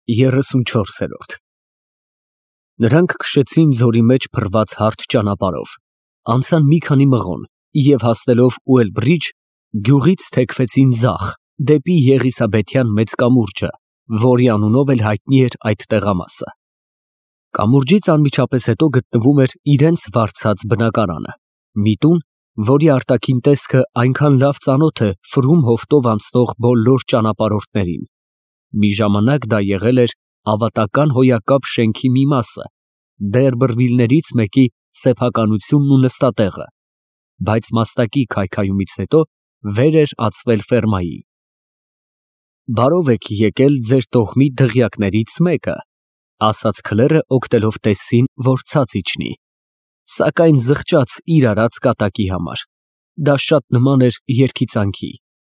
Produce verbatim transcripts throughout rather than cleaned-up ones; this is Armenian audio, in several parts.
երեսունչորս։ Նրանք քշեցին ձորի մեջ փռված հարթ ճանապարհով, անցան մի քանի մղոն և հասնելով Ուելբրիջ, գյուղից թեքվեցին ձախ, դեպի Եղիսաբեթյան մեծ կամուրջը, որի անունով էլ հայտնի էր այդ տեղամասը։ Կամուրջից անմիջապես հետո գտնվում էր իրենց վարձած բնակարանը, մի տուն, որի արտաքին տեսքը այնքան լավ ծանոթ է Ֆրում հովտով անցնող բոլոր ճանապարհորդներին։ Մի ժամանակ դա եղել էր ավատական հոյակապ շենքի մի մասը, Դերբրվիլներից մեկի սեփականությունն ու նստատեղը, բայց մաստակի քայքայումից հետո վեր էր ածվել ֆերմայի։ Բարով եք եկել ձեր տոհմի դղյակներից մեկը, ասաց քլերը օգնելով Տեսսին, որ ցած իջնի, սակայն զղջաց իր արած կատակի համար, դա շատ նման էր երգիծանքի։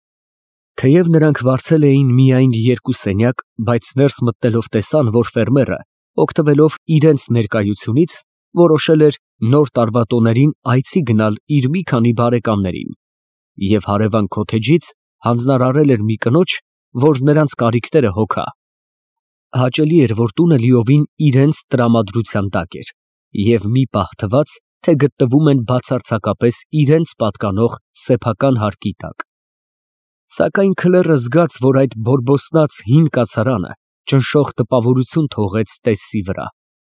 Թեև նրանք վարձել էին միայն երկու սենյակ, բայց ներս մտնելով տեսան, որ ֆերմերը, օգտվելով իրենց ներկայությունից, որոշել էր նոր տարվա տոներին այցի գնալ իր մի քանի բարեկամներին և հարևան քոթեջից հանձնարարել էր մի կնոջ, որ նրանց կարիքները հոգա։ Հաճելի էր, որ տունը լիովին իրենց տրամադրության տակ էր և մի պահ թվաց, թե գտնվում են բացարձակապես իրենց պատկանող սեփական հարկի տակ։ Սակայն քլերը զգաց, որ այդ բորբոսնած հին կացարանը ճնշող տպավորություն թողեց Տեսսի վրա։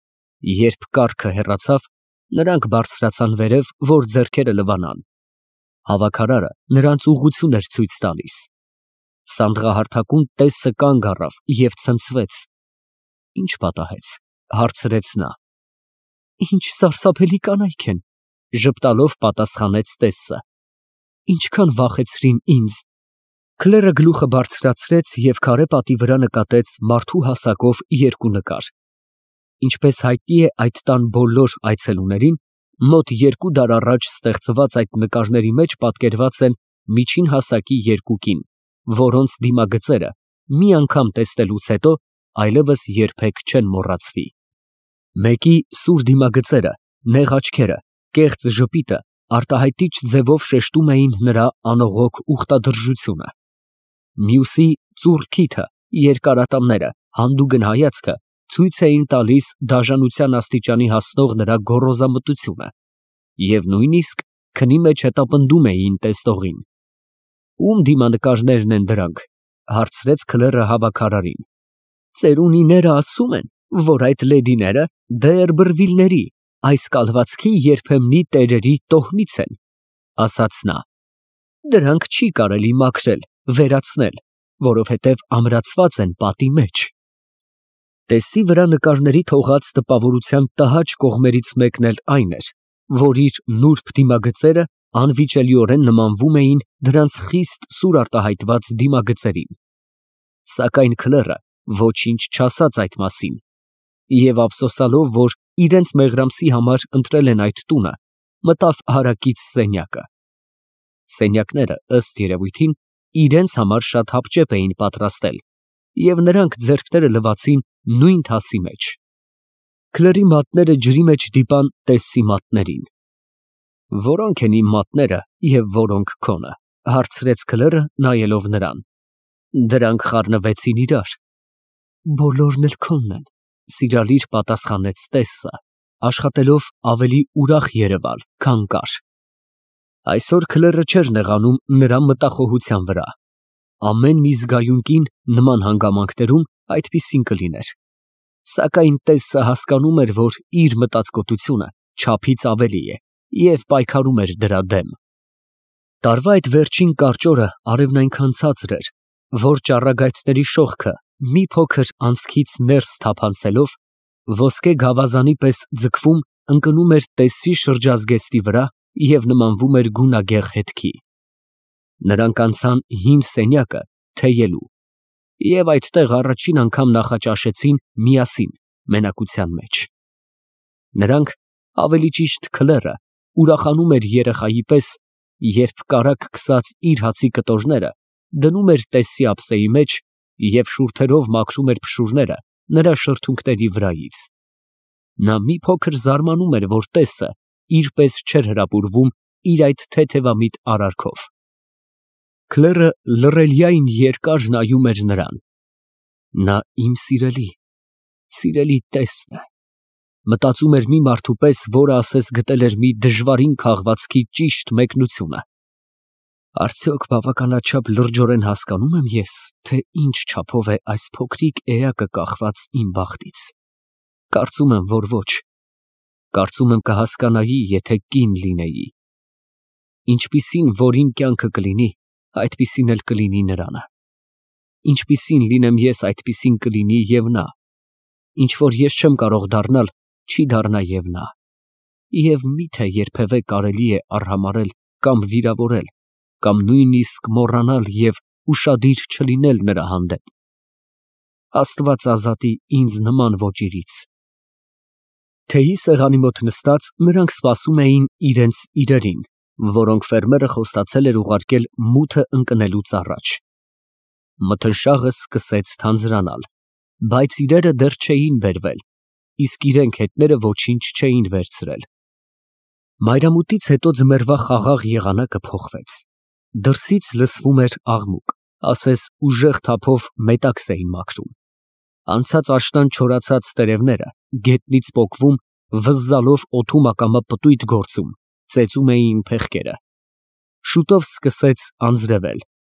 Երբ կառքը հեռացավ, նրանք բարձրացան վերև, որ ձեռքերը լվանան։ Հավաքարարը նրանց ուղղություն էր ցույց տալիս։ Սանդղահարթակում Տեսսը կանգ առավ և ցնցվեց։ Ի՞նչ պատահեց, հարցրեց նա։ Ինչ սարսափելի կանայք են, ժպտալով պատասխանեց Տեսսը։ Ինչքան վախեցրին ինձ։ Քլերը գլուխը բարձրացրեց և քարե պատի վրա նկատեց մարդու հասակով երկու նկար։ Ինչպես հայտնի է այդ տան բոլոր այցելուներին, մոտ երկու դար առաջ ստեղծված այդ նկարների մեջ պատկերված են միջին հասակի երկու կին, որոնց դիմագծերը մի անգամ տեսնելուց հետո այլևս երբեք չեն մոռացվի։ Մեկի սուր դիմագծերը, նեղ աչքերը, կեղծ ժպիտը արտահայտիչ ձևով շեշտում էին նրա անողոք ուխտադրժությունը։ Մյուսի ծուռ քիթը, երկար ատամները, հանդուգն հայացքը ցույց էին տալիս դաժանության աստիճանի հասնող նրա գոռոզամտությունը և նույնիսկ քնի մեջ հետապնդում էին տեսնողին։ Ում դիմանկարներն են դրանք, հարցրեց քլերը հավաքարարին։ Ծերունիները ասում են, որ այդ լեդիները Դերբրվիլների, այս կալվածքի երբեմնի տերերի տոհմից են, ասաց նա։ Դրանք չի կարելի մաքրել, վերացնել, որովհետև ամրացված են պատի մեջ։ Տեսսի վրա նկարների թողած տպավորության տհաճ կողմերից մեկն էլ այն էր, որ իր նուրբ դիմագծերը անվիճելիորեն նմանվում էին դրանց խիստ սուր արտահայտված դիմագծերին։ Սակայն քլերը ոչինչ չասաց այդ մասին և ափսոսալով, որ իրենց մեղրամսի համար ընտրել են այդ տունը, մտավ հարակից սենյակը։ Սենյակները, ըստ երևույթին, իրենց համար շատ հապճեպ էին պատրաստել և նրանք ձեռքները լվացին նույն թասի մեջ։ Քլերի մատները ջրի մեջ դիպան Տեսսի մատներին։ Որո՞նք են իմ մատները և որո՞նք քոնը, հարցրեց քլերը, նայելով նրան։ Դրանք խառնվեցին իրար։ Բոլորն էլ քոնն են, սիրալիր պատասխանեց Տեսսը, աշխատելով ավելի ուրախ երևալ, քան կար։ Այսօր քլերը չէր նեղանում նրա մտախոհության վրա։ Ամեն մի զգայուն կին նման հանգամանքներում այդպիսին կլիներ։ Սակայն Տեսսը հասկանում էր, որ իր մտածկոտությունը չափից ավելի է և պայքարում էր դրա դեմ։ Տարվա այդ վերջին կարճ օրը արևն այնքան ցածր էր, որ ճառագայթների շողքը մի փոքր անցքից ներս թափանցելով, ոսկե գավազանի պես ձգվում ընկնում էր Տեսսի շրջազգեստի վրա և նմանվում էր գունագեղ հետքի։ Նրանք անցան հին սենյակը թեյելու և այդտեղ առաջին անգամ նախաճաշեցին միասին մենակության մեջ։ Նրանք, ավելի ճիշտ քլերը, ուրախանում էր երեխայի պես, երբ կարագ քսած իր հացի կտորները դնում էր Տեսսի ափսեի մեջ և շուրթերով մաքրում էր փշուրները նրա շրթունքների վրայից։ Նա մի փոքր զարմանում էր, որ Տեսսը իր պես չէր հրապուրվում իր այդ թեթևամիտ արարքով։ Քլերը լռելյային երկար նայում էր նրան։ Նա իմ սիրելի, սիրելի տեսն է։ Մտածում էր մի մարդու պես, որը ասես գտել էր մի դժվարին քաղվածքի ճիշտ մեկնությունը։ Արդյոք բավականաչափ լրջորեն հասկանում եմ ես, թե ինչ չափով է այս փոքրիկ էակը կախված իմ բախտից։ Կարծում եմ, որ ոչ։ Կարծում եմ կհասկանայի, եթե կին լինեի։ Ինչպիսին որ իմ կյանքը կլինի, այդպիսին էլ կլինի նրանը։ Ինչպիսին լինեմ ես, այդպիսին կլինի և նա։ Ինչ որ ես չեմ կարող դառնալ, չի դառնա և նա։ Եվ մի՞թե երբևէ կարելի է արհամարհել կամ վիրավորել, կամ նույնիսկ մոռանալ և ուշադիր չլինել նրա հանդեպ։ Աստված ազատի ինձ նման ոճիրից։ Թեյի սեղանի մոտ նստած, նրանք սպասում էին իրենց իրերին, որոնք ֆերմերը խոստացել էր ուղարկել մութը ընկնելուց առաջ։ Մթնշաղը սկսեց թանձրանալ, բայց իրերը դեռ չէին բերվել, իսկ իրենք հետները ոչինչ չէին վերցրել։ Մայրամուտից հետո ձմեռվա խաղաղ եղանակը փոխվեց։ Դրսից լսվում էր աղմուկ, ասես ուժեղ թափով մետաքս էին մաքրում։ Անցած աշնան չորացած տերևները, գետնից պոկվում, վզզալով օդում ակամա պտույտ գործում, ծեծում էին փեղկերը։ Շուտով սկսեց անձրևել։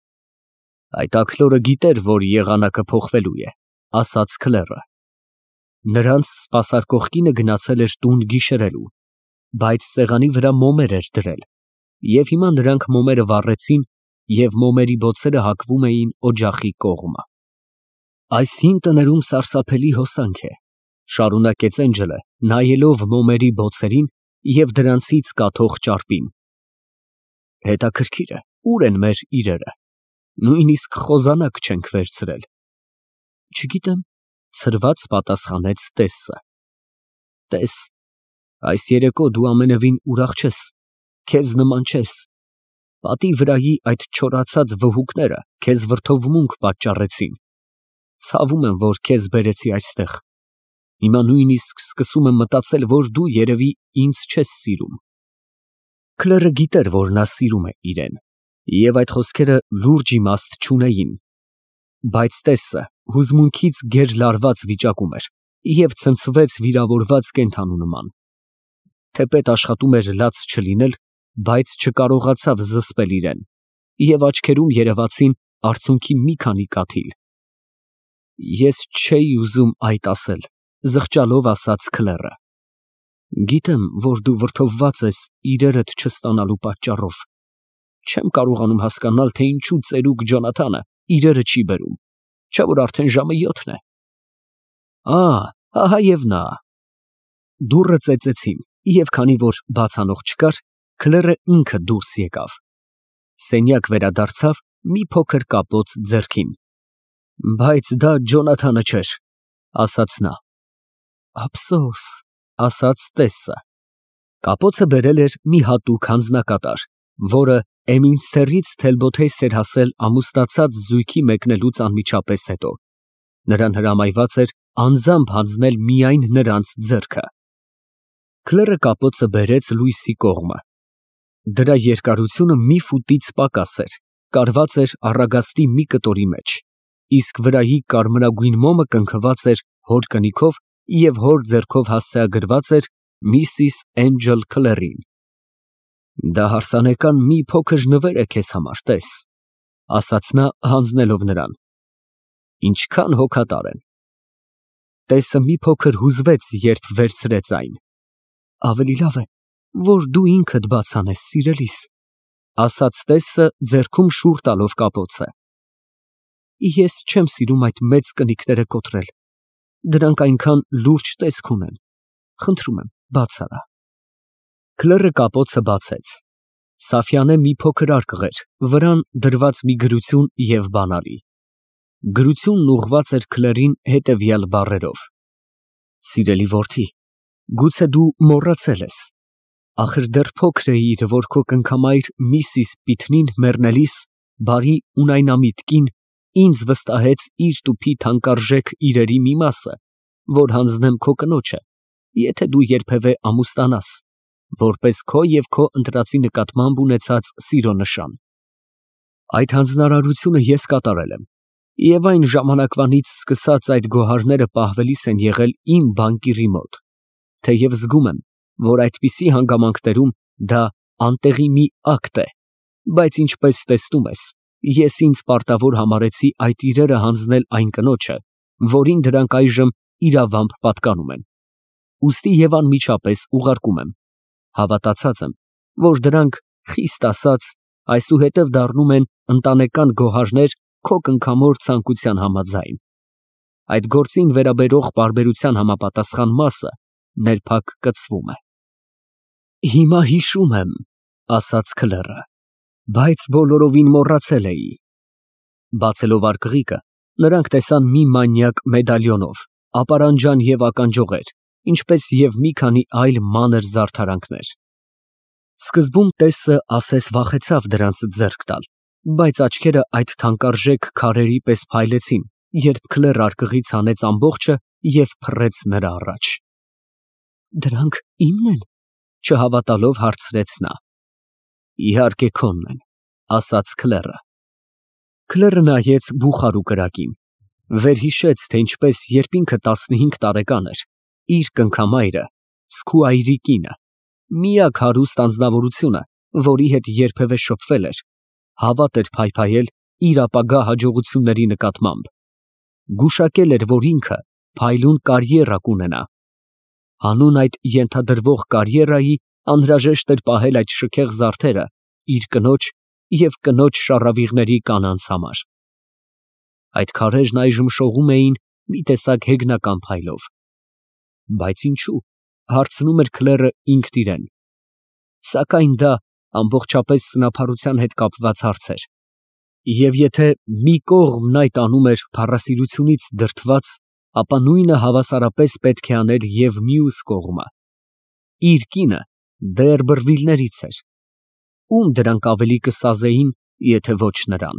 Այդ աքլորը գիտեր, որ եղանակը փոխվելու է, ասաց քլերը։ Նրանց սպասարկող կինը գնացել էր տուն գիշերելու, բայց սեղանի վրա մոմեր էր դրել, և հիմա նրանք մոմերը վառեցին, և մոմերի բոցերը հակվում էին օջախի կողմը։ Այս հին տներում սարսափելի հոսանք է, շարունակեց Էնջելը, նայելով մոմերի բոցերին և դրանցից կաթող ճարպին։ Հետաքրքիր է, ուր են մեր իրերը, նույնիսկ խոզանակ չենք վերցրել։ Չգիտեմ, ցրված պատասխանեց տեսը։ Տես, այս երեկո դու ամենևին ուրախ չես, քեզ նման չես։ Պատի վրայի այդ չորացած վհուկները քեզ վրդովմունք պատճառեցին։ Ցավում եմ, որ քեզ բերեցի այստեղ։ Հիմա նույնիսկ սկսում եմ մտածել, որ դու երևի ինձ չես սիրում։ Քլերը գիտեր, որ նա սիրում է իրեն, և այդ խոսքերը լուրջ իմաստ չունեին։ Բայց տեսը հուզմունքից գեր֊լարված վիճակում էր և ցնցվեց վիրավորված կենդանու նման։ Թեպետ աշխատում էր լաց չլինել, բայց չկարողացավ զսպել իրեն, և աչքերում երևացին արցունքի մի քանի կաթիլ։ Ես չէի ուզում այդ ասել, զղջալով ասաց քլերը։ Գիտեմ, որ դու վրդովված ես իրերդ չստանալու պատճառով։ Չեմ կարողանում հասկանալ, թե ինչու ծերուկ Ջոնաթանը իրերը չի բերում, չէ՞ որ արդեն ժամը յոթն է։ Ա, ահա և նա։ Դուռը ծեծեցին, և քանի որ բացանող չկար, քլերը ինքը դուրս եկավ։ Սենյակ վերադարձավ, մի փոքր կապոց ձեռքին։ Բայց դա Ջոնաթանը չէր, ասաց նա։ Ափսոս, ասաց տեսը։ Կապոցը բերել էր մի հատուկ հանձնակատար, որը Էմինստերից թելբոթեյս էր հասել ամուսնացած զույգի մեկնելուց անմիջապես հետո։ Նրան հրամայված էր անձամբ հանձնել միայն նրանց ձեռքը։ Քլերը կապոցը բերեց լույսի կողմը։ Դրա երկարությունը մի ֆուտից պակաս էր, կարված էր առագաստի մի կտորի մեջ, իսկ վրայի կարմրագույն մոմը կնքված էր հոր կնիքով և հոր ձեռքով հասցեագրված էր Միսիս Էնջել Քլերին։ Դա հարսանեկան մի փոքր նվեր է քեզ համար, տես, ասաց նա հանձնելով նրան։ Ինչքան հոգատար են։ Տեսը մի փոքր հուզվեց, երբ վերցրեց այն։ Ավելի լավ է, որ դու ինքդ բաց անես, սիրելիս, ասաց տեսը ձեռքում շուռ տալով կապոցը։ Ես չեմ սիրում այդ մեծ կնիկները կոտրել, դրանք այնքան լուրջ տեսք ունեն, խնդրում եմ, բաց արա։ Քլերը կապոցը բացեց։ Սաֆյանե մի փոքր արկղ էր, վրան դրված մի գրություն և բանալի։ Գրությունն ուղղված էր քլերին հետևյալ բառերով. Սիրելի որդի, գուցե դու մոռացել ես, ախր դեռ փոքր էիր, որ քո կնքամայր Միսիս Պիթնին մեռնելիս բարի ունայնամիտ կին ինձ վստահեց իր տուփի թանկարժեք իրերի մի մասը, որ հանձնեմ քո կնոջը, եթե դու երբևէ ամուսնանաս, որպես քո և քո ընտրածի նկատմամբ ունեցած սիրո նշան։ Այդ հանձնարարությունը ես կատարել եմ, Եվ այն ժամանակվանից սկսած այդ գոհարները պահվելիս են եղել իմ բանկիրի մոտ, թեև զգում եմ, որ այդպիսի հանգամանքներում դա անտեղի մի ակտ է, բայց ինչպես տեսնում ես, ես ինձ պարտավոր համարեցի այդ իրերը հանձնել այն կնոջը, որին դրանք այժմ իրավամբ պատկանում են, ուստի և անմիջապես ուղարկում եմ, հավատացած եմ, որ դրանք, խիստ ասած, այսուհետև դառնում են ընտանեկան գոհարներ քո կնքամոր ցանկության համաձայն։ Այդ գործին վերաբերող պարբերության համապատասխան մասը ներփակ կցվում է։ Հիմա հիշում եմ, ասաց քլերը, բայց բոլորովին մոռացել էի։ Բացելով արկղիկը, նրանք տեսան մի մանյակ մեդալիոնով, ապարանջան և ականջողեր, ինչպես և մի քանի այլ մանր զարդարանքներ։ Սկզբում տեսը ասես վախեցավ դրանց ձեռք տալ, բայց աչքերը այդ թանկարժեք քարերի պես փայլեցին, երբ քլերն արկղից հանեց ամբողջը և փռեց նրա առաջ։ Դրանք ի՞մն են, չհավատալով հարցրեց նա։ Իհարկե քոնն են, ասաց քլերը։ Քլերը նայեց բուխարու կրակին, վերհիշեց, թե ինչպես երբ ինքը տասնհինգ տարեկան էր, իր կնքամայրը, Սքուայրի կինը, միակ հարուստ անձնավորությունը, որի հետ երբևէ շփվել էր, հավատ էր փայփայել իր ապագա հաջողությունների նկատմամբ, գուշակել էր, որ ինքը փայլուն կարիերա կունենա։ Հանուն այդ ենթադրվող կարիերայի անհրաժեշտ էր պահել այդ շքեղ զարդերը իր կնոջ և կնոջ շառավիղների կանանց համար։ Այդ քարերն այժմ շողում էին մի տեսակ հեգնական փայլով։ Բայց ինչու՞, հարցնում էր քլերը ինքն իրեն։ Սակայն դա ամբողջապես սնափառության հետ կապված հարց էր։ Եվ եթե մի կողմն այդ անում էր փառասիրությունից դրդված, ապա նույնը հավասարապես պետք է աներ և մյուս կողմը։ Իր կինը դեռ բռվիլներից էր։ Ում դրանք ավելի կսազեին, եթե ոչ նրան։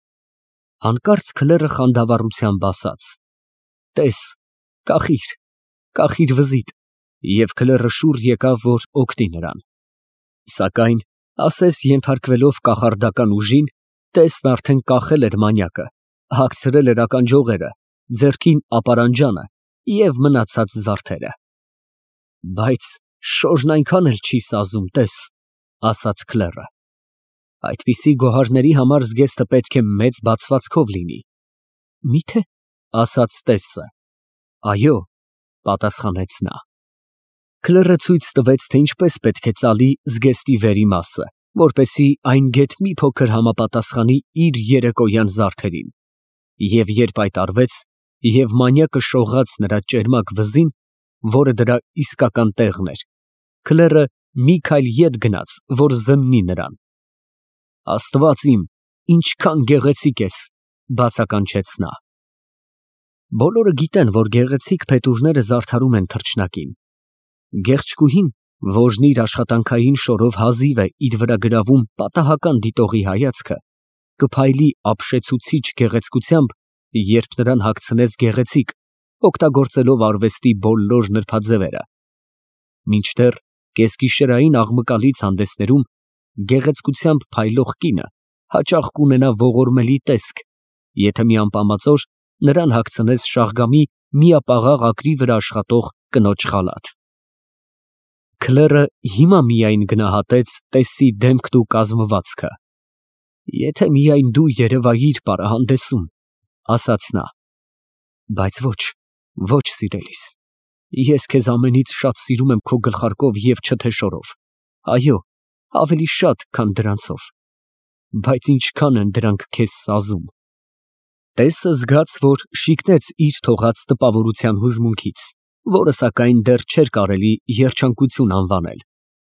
Հանկարծ քլերը խանդավառությամբ ասաց. «Տես, կախիր, կախիր վզիդ», և քլերը շուռ եկավ, որ օգնի նրան։ Սակայն, ասես ենթարկվելով կախարդական ուժին, տեսն արդեն կախել էր մանյակը, հագցրել էր ականջողերը, ձեռքին ապարանջանը և մնացած զարդերը։ Բայց շորն այնքան էլ չի սազում, տես, ասաց քլերը։ Այդպիսի գոհարների համար զգեստը պետք է մեծ բացվածքով լինի։ Մի՞թե, ասաց տեսը։ Այո, պատասխանեց նա։ Քլերը ցույց տվեց, թե ինչպես պետք է ծալի զգեստի վերի մասը, որպեսզի այն գեթ մի փոքր համապատասխանի իր երեկոյան զարդերին, և երբ այդ արվեց, և մանյակը շողաց նրա ճերմակ վզին, որը դրա իսկական տեղն էր, քլերը մի քայլ ետ գնաց, որ զննի նրան։ Աստված իմ, ինչքան գեղեցիկ ես, բացականչեց նա։ Բոլորը գիտեն, որ գեղեցիկ փետուրները զարդարում են թռչնակին։ Գեղեցկուհին, որն իր աշխատանքային շորով հազիվ է իր վրա գրավում պատահական դիտողի հայացքը, կփայլի ապշեցուցիչ գեղեցկությամբ, երբ նրան հագցնես գեղեցիկ, օգտագործելով արվեստի բոլոր նրբաձևերը։ Մինչդեռ կեսգիշերային աղմկալից հանդեսներում գեղեցկությամբ փայլող կինը հաճախ կունենա ողորմելի տեսք, եթե մի ամպամածօր նրան հագցնես Շաղգամի միապաղաղ ակրի վրա աշխատող կնոջ խալաթ։ Քլերը հիմա միայն գնահատեց տեսի դեմքն ու կազմվածքը։ Եթե միայն դու երևայիր պարահանդեսում, ասաց նա։ Բայց ոչ, ոչ սիրելիս, ես քեզ ամենից շատ սիրում եմ քո գլխարկով և չթեշորով, այո, ավելի շատ, քան դրանցով, բայց ինչքան են դրանք քեզ սազում։ Տեսը զգաց, որ շիկնեց իր թողած տպավորության հուզմունքից, որը սակայն դեռ չէր կարելի երջանկություն անվանել։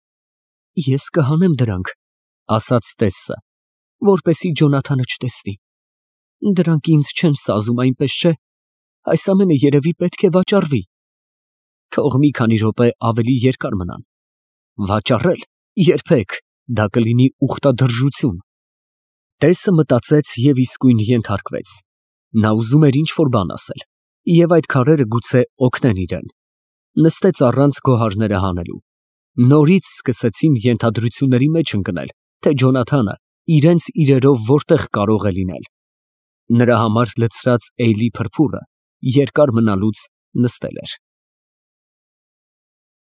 Ես կհանեմ դրանք, ասաց տեսը, որպեսզի Ջոնաթանը չտեսնի։ Դրանք ինձ չեն սազում, այնպես չէ։ Այս ամենը երևի պետք է վաճառվի։ Թող մի քանի րոպե ավելի երկար մնան։ Վաճառել, երբեք, դա կլինի ուխտադրժություն։ Տեսը մտածեց և իսկույն ենթարկվեց։ Նա ուզում էր ինչ֊որ բան ասել, և այդ քարերը գուցե օգնեն իրեն։ Նստեց առանց գոհարները հանելու։ Նորից սկսեցին ենթադրությունների մեջ ընկնել, թե Ջոնաթանը իրենց իրերով որտեղ կարող է լինել։ Նրա համար լցրած էյլի փրփուրը երկար մնալուց նստել էր։